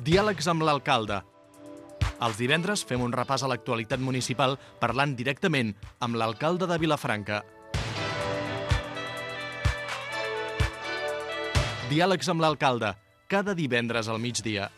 Diàlegs amb l'alcalde. Els divendres fem un repàs a l'actualitat municipal parlant directament amb l'alcalde de Vilafranca. Diàlegs amb l'alcalde, cada divendres al migdia.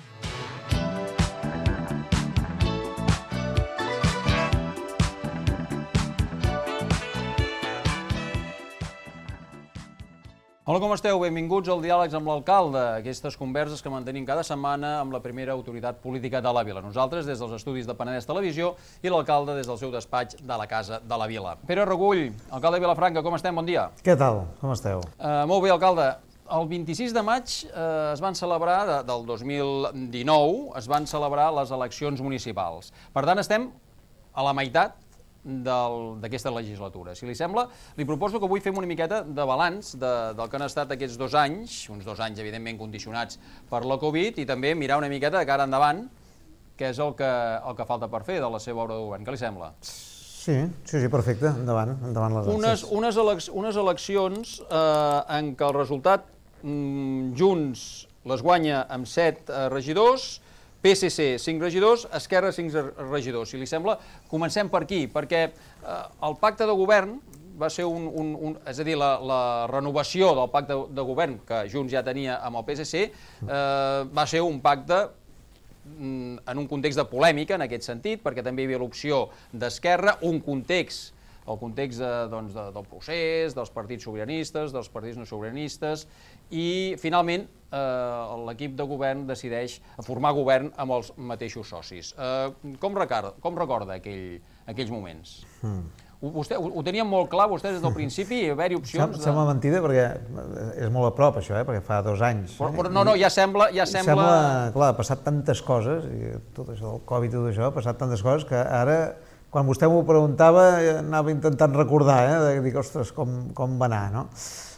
Hola, com esteu? Benvinguts al Diàlegs amb l'alcalde, aquestes converses que mantenim cada setmana amb la primera autoritat política de la vila. Nosaltres des dels estudis de Penedès Televisió i l'alcalde des del seu despatx de la Casa de la Vila. Pere Regull, alcalde de Vilafranca, com estem? Bon dia. Què tal? Com esteu? Molt bé, alcalde. El 26 de maig es van celebrar, del 2019, es van celebrar les eleccions municipals. Per tant, estem a la meitat d'aquesta legislatura. Si li sembla, li proposo que avui fem una miqueta de balanç del que han estat aquests 2 anys, uns 2 anys evidentment condicionats per la Covid, i també mirar una miqueta de cara endavant, que és el que falta per fer de la seva obra de govern. Què li sembla? Sí, perfecte. Endavant les eleccions. Unes eleccions en què el resultat Junts les guanya amb 7 regidors, PSC 5 regidors, Esquerra 5 regidors. Si li sembla, comencem per aquí, perquè el pacte de govern va ser és a dir, la renovació del pacte de govern que Junts ja tenia amb el PSC va ser un pacte en un context de polèmica, en aquest sentit, perquè també hi havia l'opció d'Esquerra, el context del procés, dels partits sobiranistes, dels partits no sobiranistes, i finalment l'equip de govern decideix formar govern amb els mateixos socis. Com recorda aquells moments? Vostè ho tenia molt clar, vostès des del principi, haver-hi opcions... Sembla mentida perquè és molt a prop això, perquè fa 2 anys. Però no, ja sembla... Clar, ha passat tantes coses, tot això del Covid i tot això, ha passat tantes coses que ara, quan vostè m'ho preguntava, anava intentant recordar, de dir, ostres, com va anar, no?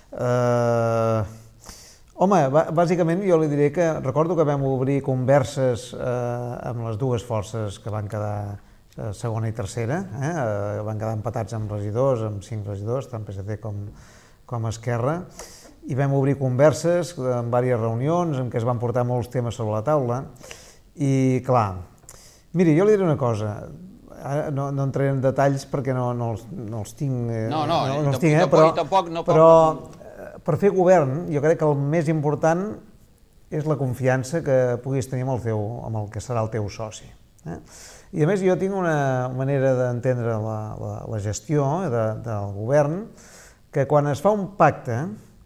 Home, bàsicament jo li diré que recordo que vam obrir converses amb les 2 forces que van quedar segona i tercera, van quedar empatats amb regidors, amb 5 regidors, tant PSC com Esquerra, i vam obrir converses en diverses reunions en què es van portar molts temes sobre la taula, i clar, miri, jo li diré una cosa, no entraré en detalls perquè no els tinc, però per fer govern, jo crec que el més important és la confiança que puguis tenir amb el que serà el teu soci. I a més jo tinc una manera d'entendre la gestió del govern, que quan es fa un pacte,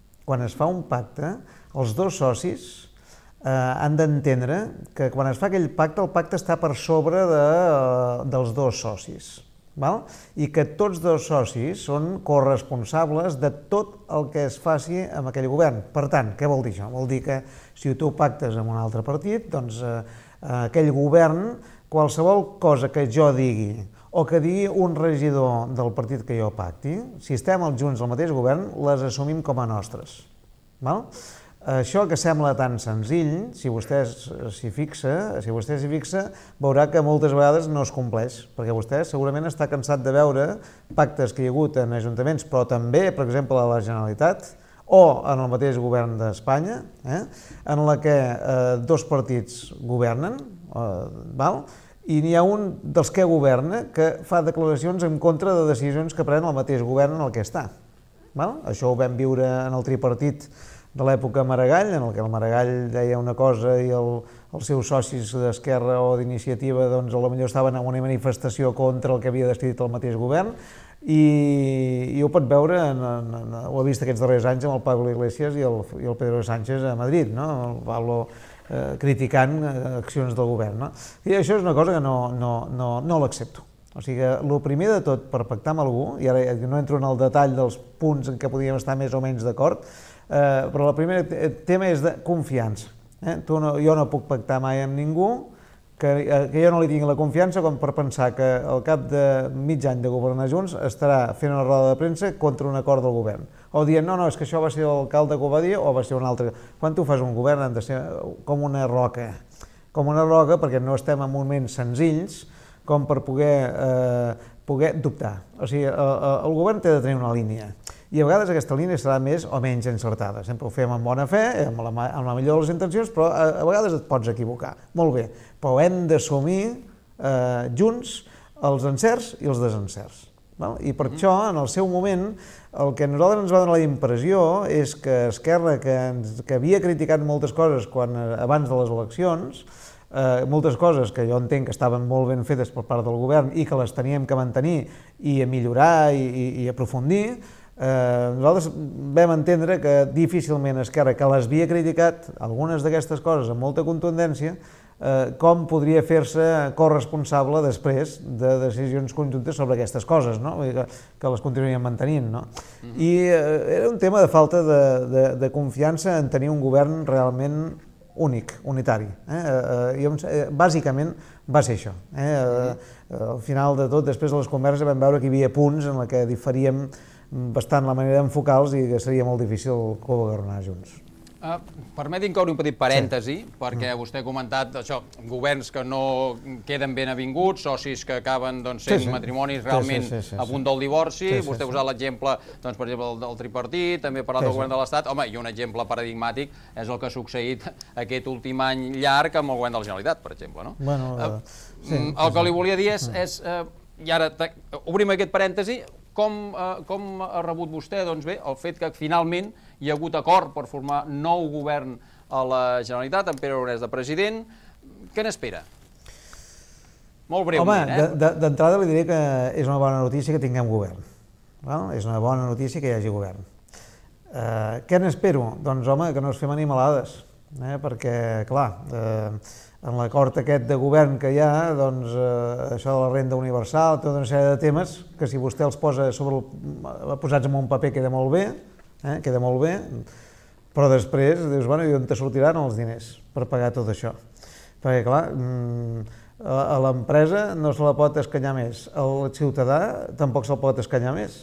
els 2 socis han d'entendre que quan es fa aquell pacte, el pacte està per sobre dels 2 socis. I que tots 2 socis són corresponsables de tot el que es faci amb aquell govern. Per tant, què vol dir això? Vol dir que si tu pactes amb un altre partit, doncs aquell govern, qualsevol cosa que jo digui o que digui un regidor del partit que jo pacti, si estem els junts al mateix govern, les assumim com a nostres. Això que sembla tan senzill, si vostè s'hi fixa, veurà que moltes vegades no es compleix, perquè vostè segurament està cansat de veure pactes que hi ha hagut en ajuntaments, però també, per exemple, a la Generalitat, o en el mateix govern d'Espanya, en la que 2 partits governen, i n'hi ha un dels que governa que fa declaracions en contra de decisions que pren el mateix govern en el que està. Això ho vam viure en el tripartit de l'època Maragall, en què el Maragall deia una cosa i els seus socis d'Esquerra o d'Iniciativa potser estaven en una manifestació contra el que havia decidit el mateix govern, i ho pot veure, ho ha vist aquests darrers anys amb el Pablo Iglesias i el Pedro Sánchez a Madrid, el Pablo criticant accions del govern. I això és una cosa que no l'accepto. O sigui que el primer de tot per pactar amb algú, i ara no entro en el detall dels punts en què podríem estar més o menys d'acord, però el primer tema és de confiança. Jo no puc pactar mai amb ningú que jo no li tingui la confiança com per pensar que al cap de mig any de governar junts estarà fent una roda de premsa contra un acord del govern. O dient, no, és que això va ser l'alcalde que ho va dir o va ser un altre. Quan tu fas un govern han de ser com una roca, perquè no estem en moments senzills com per poder dubtar. O sigui, el govern té de tenir una línia. I a vegades aquesta línia serà més o menys encertada. Sempre ho fem amb bona fe, amb la millor de les intencions, però a vegades et pots equivocar. Molt bé, però hem d'assumir junts els encerts i els desencerts. I per això, en el seu moment, el que a nosaltres ens va donar la impressió és que Esquerra, que havia criticat moltes coses abans de les eleccions, moltes coses que jo entenc que estaven molt ben fetes per part del govern i que les teníem que mantenir i a millorar i aprofundir, nosaltres vam entendre que difícilment Esquerra, que les havia criticat, algunes d'aquestes coses amb molta contundència, com podria fer-se corresponsable després de decisions conjuntes sobre aquestes coses, que les continuaríem mantenint. I era un tema de falta de confiança en tenir un govern realment únic, unitari. Bàsicament va ser això. Al final de tot, després de les converses, vam veure que hi havia punts en què diferíem bastant la manera d'enfocar-los i que seria molt difícil cogovernar junts. Permeti'm que obri un petit parèntesi, perquè vostè ha comentat això, governs que no queden ben avinguts, socis que acaben sent matrimonis realment a punt del divorci. Vostè ha posat l'exemple, per exemple, del tripartit, també ha parlat del govern de l'Estat. Home, i un exemple paradigmàtic és el que ha succeït aquest últim any llarg amb el govern de la Generalitat, per exemple. El que li volia dir és, i ara obrim aquest parèntesi, com ha rebut vostè el fet que finalment hi ha hagut acord per formar nou govern a la Generalitat, amb Pere Aragonès de president? Què n'espera? Molt breument, d'entrada li diré que és una bona notícia que tinguem govern. És una bona notícia que hi hagi govern. Què n'espero? Doncs, home, que no es fem animalades, perquè, clar, en l'acord aquest de govern que hi ha, doncs, això de la renda universal, tota una sèrie de temes que si vostè els posa posats en un paper queda molt bé, però després dius, bueno, i on te sortiran els diners per pagar tot això? Perquè, clar, a l'empresa no se la pot escanyar més, al ciutadà tampoc se'l pot escanyar més.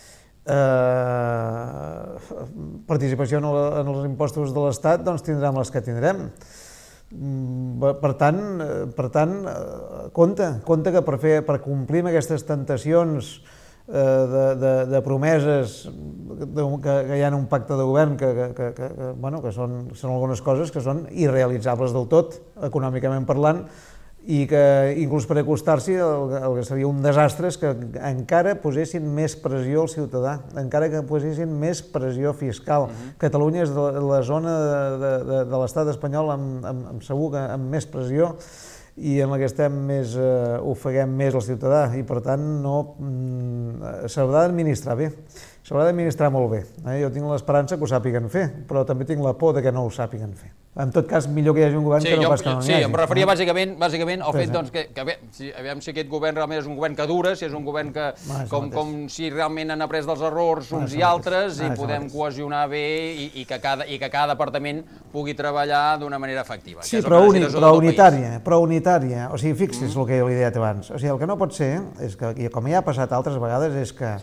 Participació en els impostos de l'Estat, doncs tindrem les que tindrem. Per tant, compte que per complir amb aquestes tentacions de promeses que hi ha en un pacte de govern que són algunes coses que són irrealitzables del tot, econòmicament parlant, i que inclús per acostar-s'hi el que seria un desastre és que encara posessin més pressió al ciutadà, encara que posessin més pressió fiscal. Catalunya és la zona de l'estat espanyol segur que amb més pressió i en la que ofeguem més el ciutadà i per tant s'haurà d'administrar bé, s'haurà d'administrar molt bé. Jo tinc l'esperança que ho sàpiguen fer, però també tinc la por que no ho sàpiguen fer. En tot cas, millor que hi hagi un govern que no pas que no n'hi hagi. Sí, em referia bàsicament al fet que aviam si aquest govern realment és un govern que dura, si és un govern que, com si realment han après dels errors uns i altres i podem cohesionar bé i que cada departament pugui treballar d'una manera efectiva. Sí, però unitària. O sigui, fixi's el que jo li he dit abans. O sigui, el que no pot ser, és que com ja ha passat altres vegades, és que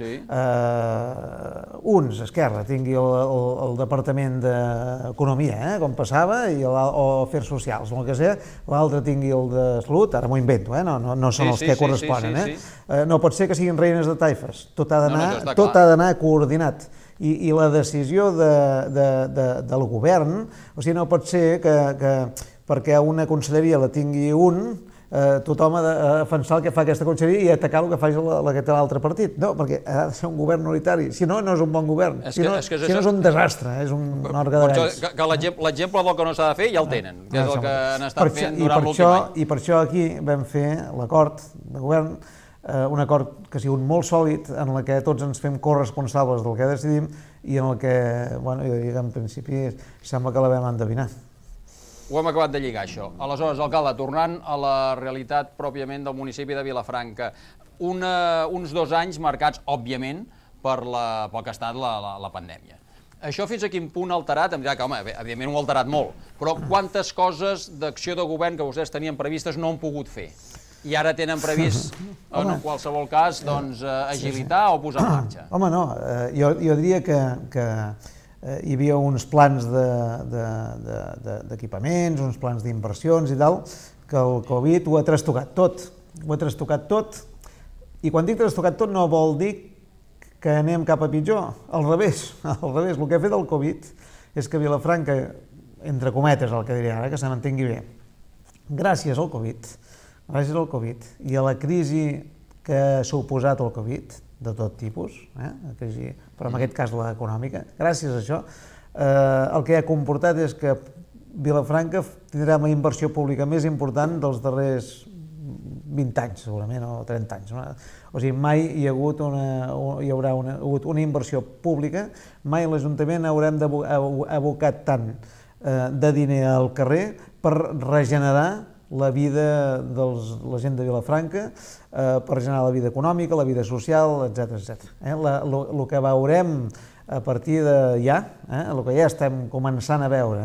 Esquerra, tingui el Departament d'Economia, com passava, o Afers Socials, o el que sigui, l'altre tingui el de Salut, ara m'ho invento, no són els que corresponen. No pot ser que siguin reines de taifes, tot ha d'anar coordinat. I la decisió del govern, o sigui, no pot ser que perquè una conselleria la tingui tothom ha de defensar el que fa aquesta conselleria i atacar el que fa la que té l'altre partit. No, perquè ha de ser un govern unitari, si no, no és un bon govern, si no és un desastre, és un orgue de galls. L'exemple del que no s'ha de fer ja el tenen, que és el que han estat fent durant l'últim any. I per això aquí vam fer l'acord de govern, un acord que ha sigut molt sòlid, en el que tots ens fem corresponsables del que decidim i en el que, jo diria que en principi sembla que la vam endevinar. Ho hem acabat de lligar, això. Aleshores, alcalde, tornant a la realitat pròpiament del municipi de Vilafranca, uns 2 anys marcats, òbviament, pel que ha estat la pandèmia. Això fins a quin punt ha alterat? Em dirà que, home, evidentment ho ha alterat molt, però quantes coses d'acció de govern que vostès tenien previstes no han pogut fer? I ara tenen previst, en qualsevol cas, agilitar o posar en marxa? Home, no. Jo diria que hi havia uns plans d'equipaments, uns plans d'inversions i tal, que el Covid ho ha trastocat tot. I quan dic trastocat tot no vol dir que anem cap a pitjor. Al revés, el que ha fet el Covid és que Vilafranca, entre cometes, el que diré ara, que se m'entengui bé, gràcies al Covid i a la crisi que ha suposat el Covid, de tot tipus, crisi, però en aquest cas l'econòmica, gràcies a això, el que ha comportat és que Vilafranca tindrà una inversió pública més important dels darrers 20 anys, segurament, o 30 anys. O sigui, mai hi haurà una inversió pública, mai l'Ajuntament haurem d'abocar tant de diner al carrer per regenerar la vida de la gent de Vilafranca, per regenerar la vida econòmica, la vida social, etc. El que veurem a partir de ja, el que ja estem començant a veure,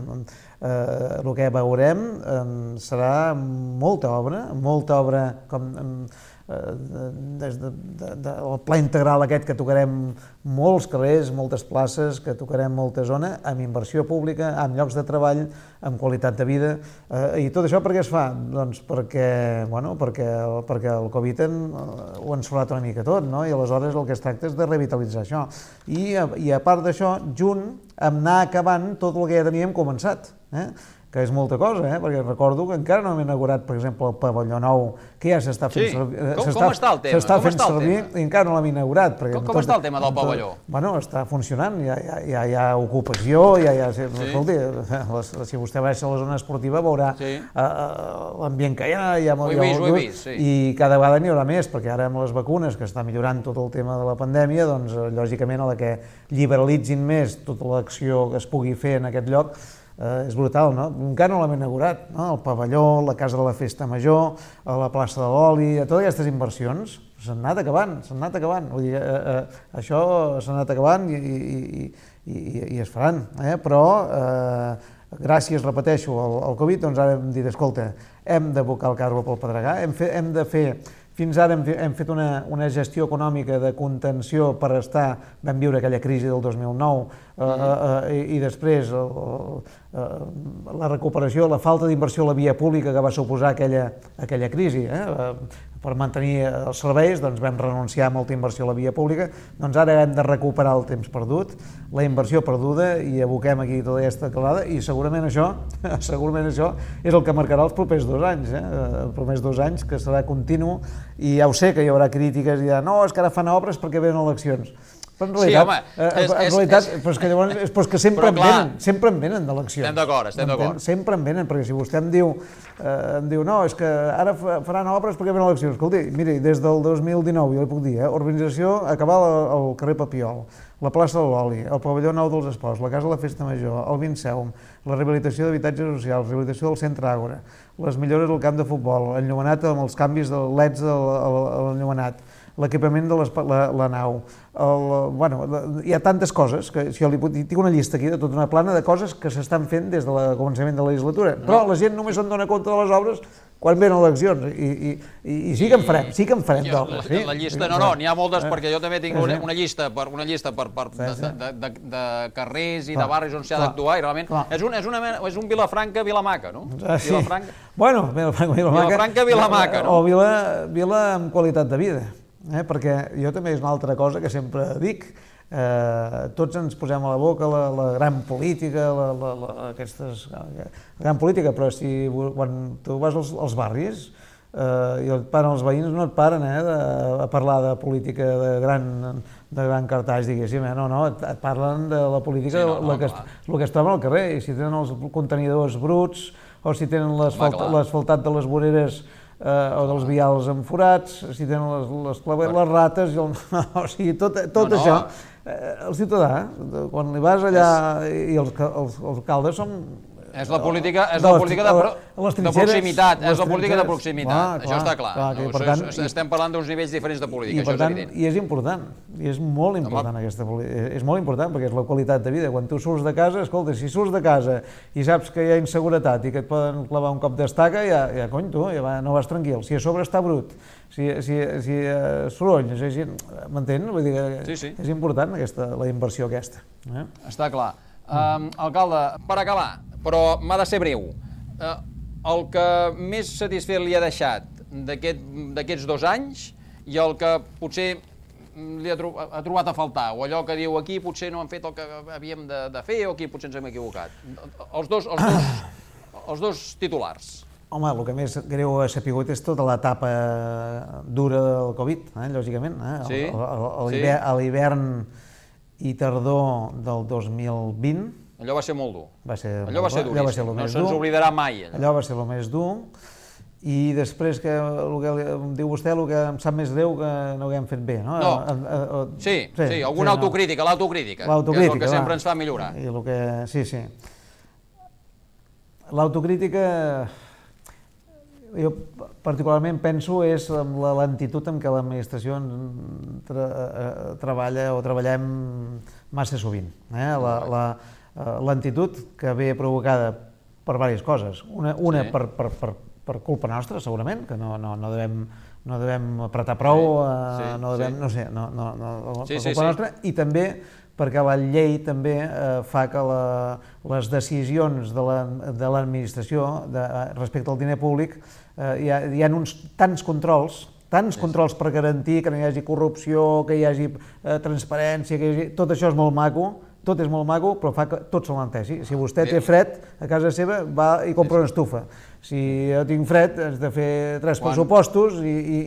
el que veurem serà molta obra com des del pla integral aquest que tocarem molts carrers, moltes places, que tocarem molta zona, amb inversió pública, amb llocs de treball, amb qualitat de vida. I tot això per què es fa? Doncs perquè el Covid ho ha ensolat una mica tot, i aleshores el que es tracta és de revitalitzar això. I a part d'això, junt amb anar acabant tot el que ja teníem començat, que és molta cosa, perquè recordo que encara no hem inaugurat, per exemple, el pavelló nou, que ja s'està fent servir. Com està el tema? S'està fent servir i encara no l'hem inaugurat. Com està el tema del pavelló? Bueno, està funcionant, ja hi ha ocupació, escolti, si vostè baixa a la zona esportiva veurà l'ambient que hi ha. Ho he vist, sí. I cada vegada n'hi haurà més, perquè ara amb les vacunes, que està millorant tot el tema de la pandèmia, doncs lògicament a la que liberalitzin més tota l'acció que es pugui fer en aquest lloc, és brutal, no? Encara no l'hem inaugurat, el pavelló, la Casa de la Festa Major, la plaça de l'Oli, totes aquestes inversions s'han anat acabant, vull dir, això s'ha anat acabant i es faran, però gràcies, repeteixo, al Covid, doncs ara hem dit, escolta, hem d'abocar el carro pel pedregar, hem de fer. Fins ara hem fet una gestió econòmica de contenció per vam viure aquella crisi del 2009 i després la recuperació, la falta d'inversió a la via pública que va suposar aquella crisi. Per mantenir els serveis doncs vam renunciar a molta inversió a la via pública, doncs ara hem de recuperar el temps perdut, la inversió perduda i aboquem aquí tota aquesta calada i segurament això és el que marcarà els propers 2 anys, els propers 2 anys que serà continu i ja ho sé que hi haurà crítiques i no, és que ara fan obres perquè venen eleccions. Però en realitat, és que sempre en venen d'eleccions. Estem d'acord. Sempre en venen, perquè si vostè em diu no, és que ara faran obres perquè venen eleccions. Escolti, miri, des del 2019, jo li puc dir, urbanització, acabar al carrer Papiol, la plaça de l'Oli, el pavelló nou dels Esports, la Casa de la Festa Major, el Vinceum, la rehabilitació d'habitatges socials, la rehabilitació del centre Àgora, les millores del camp de futbol, l'enllumenat amb els canvis de LEDs a l'enllumenat, l'equipament de la nau. Hi ha tantes coses que si jo li tinc una llista aquí de tota una plana de coses que s'estan fent des del començament de la legislatura, però la gent només se'n dona compte de les obres quan venen eleccions i sí que en farem d'obres. La llista n'hi ha moltes perquè jo també tinc una llista de carrers i de barris on s'ha d'actuar i realment és un Vilafranca-Vilamaca, no? Bueno, Vilafranca-Vilamaca, no? O vila amb qualitat de vida. Perquè jo també és una altra cosa que sempre dic, tots ens posem a la boca la gran política, la gran política, però quan tu vas als barris i et paren els veïns no et paren a parlar de política de gran cartall, diguéssim, no, et parlen de la política, el que es troba al carrer, i si tenen els contenidors bruts o si tenen l'asfaltat de les voreres o dels vials amb forats, si tenen les rates, o sigui, tot això, el ciutadà, quan li vas allà i els alcaldes són... És la política de proximitat, això està clar. Estem parlant d'uns nivells diferents de política, això és evident. I és important, i és molt important aquesta política, és molt important perquè és la qualitat de vida. Quan tu surts de casa, escolta, si surts de casa i saps que hi ha inseguretat i que et poden clavar un cop d'estaca, ja cony, tu, no vas tranquil. Si a sobre està brut, si soroll, m'entens? Vull dir que és important la inversió aquesta. Està clar. Alcalde, per acabar, però m'ha de ser breu, el que més satisfet li ha deixat d'aquests 2 anys i el que potser li ha trobat a faltar? O allò que diu aquí potser no han fet el que havíem de fer o aquí potser ens hem equivocat? Els dos titulars. Home, el que més greu ha sapigut és tota l'etapa dura del Covid, lògicament. Sí. A l'hivern i tardor del 2020. Allò va ser molt dur. Allò va ser duríssim. No se'ns oblidarà mai. Allò va ser el més dur. I després, que el que diu vostè, el que em sap més greu que no ho haguem fet bé, no? Sí, alguna autocrítica, l'autocrítica, que és el que sempre ens fa millorar. Sí. L'autocrítica, jo particularment penso, és amb la lentitud amb què l'administració treballa o treballem massa sovint. La lentitud que ve provocada per diverses coses. Una per culpa nostra, segurament, que no devem apretar prou, per culpa nostra, i també perquè la llei també fa que les decisions de l'administració respecte al diner públic hi ha uns tants controls per garantir que no hi hagi corrupció, que hi hagi transparència, tot això és molt maco, però fa que tot s'alenteixi. Si vostè té fred a casa seva, va i compra una estufa. Si jo tinc fred, has de fer 3 pressupostos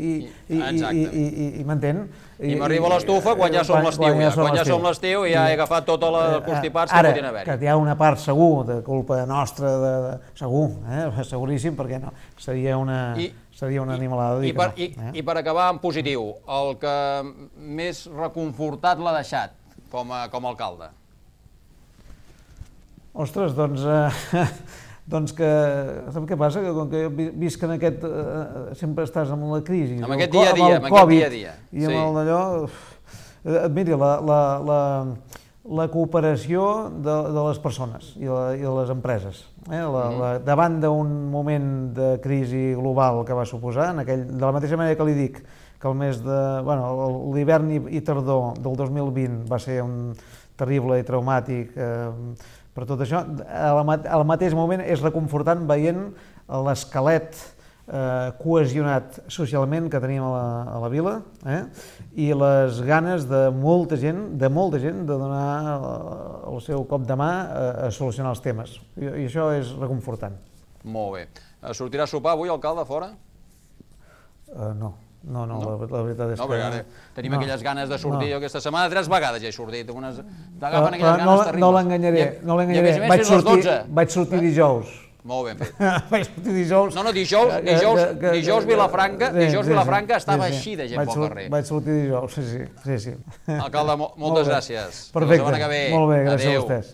i m'entén? I m'arriba l'estufa quan ja som l'estiu. Quan ja som l'estiu i ja he agafat tots els constipats que podien haver-hi. Ara, que hi ha una part segur de culpa nostra, segur, seguríssim, perquè no, seria una animalada dir que no. I per acabar en positiu, el que més reconfortat l'ha deixat com a alcalde? Ostres, doncs que... Saps què passa? Que com que jo visc en aquest... sempre estàs amb la crisi. Amb aquest dia a dia. I amb el d'allò... Miri, la cooperació de les persones i de les empreses. Davant d'un moment de crisi global que va suposar, de la mateixa manera que li dic que l'hivern i tardor del 2020 va ser un terrible i traumàtic per tot això, al mateix moment és reconfortant veient l'esquelet cohesionat socialment que tenim a la vila i les ganes de molta gent de donar el seu cop de mà a solucionar els temes. I això és reconfortant. Molt bé. Sortirà a sopar avui, alcalde, fora? No, la veritat és que... No, perquè ara tenim aquelles ganes de sortir. Jo aquesta setmana 3 vegades ja he sortit. T'agafen aquelles ganes terribles. No l'enganyaré. Vaig sortir dijous. Molt ben fet. Vaig sortir dijous. Dijous Vilafranca estava així de gent pel carrer. Vaig sortir dijous, sí. Alcalde, moltes gràcies. Perfecte, molt bé, gràcies a vostès.